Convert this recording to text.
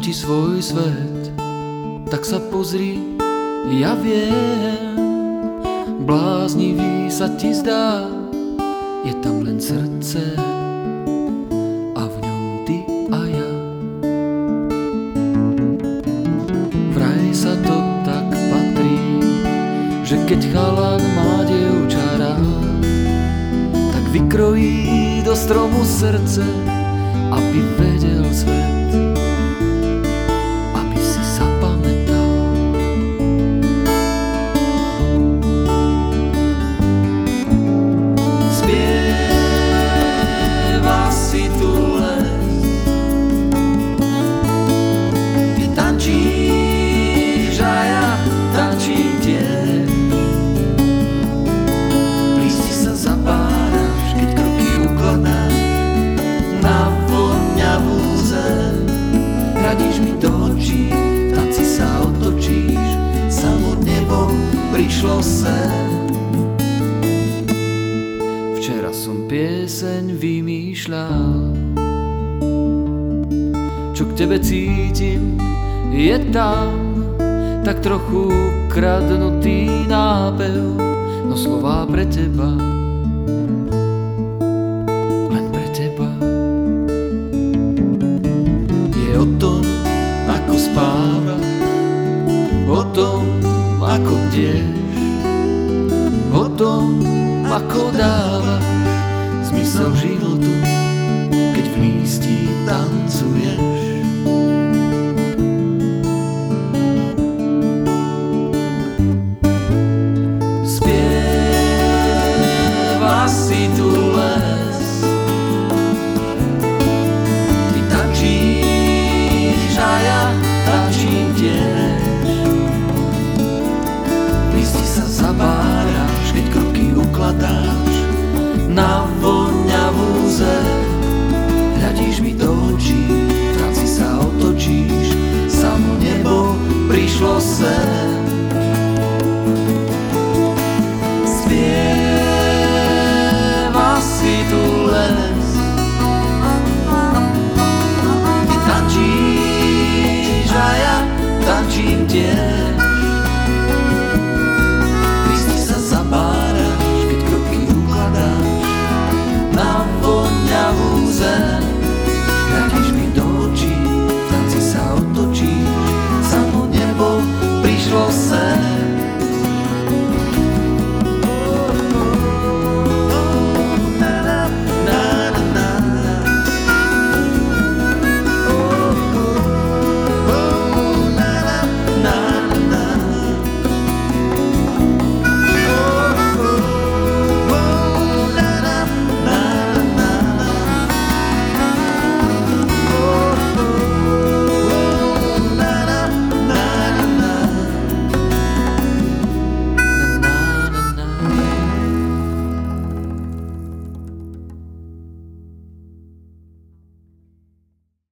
ti svoj svet, tak sa pozri, ja viem. Bláznivý sa ti zdá, je tam len srdce a v ňom ty a ja. Vraj sa to tak patrí, že keď chalan má dievča rád, tak vykrojí do stromu srdce, aby vedel svet, aby si zapamätal. Spieva si tu les, ty tančíš a ja tančím tiež. Lísti sa zapáraš, keď kroky ukladáš na voňavú zem. Hľadíš mi do očí, v tanci sa otočíš, samo nebo prišlo sem. Včera som pieseň vymýšľal, čo k tebe cítim, je tam tak trochu kradnutý nápev, no slová pre teba, len pre teba. Je o tom, ako spávaš, o tom, ako bdieš, o tom, ako dávaš zmysel životu, keď v lístí tancuješ.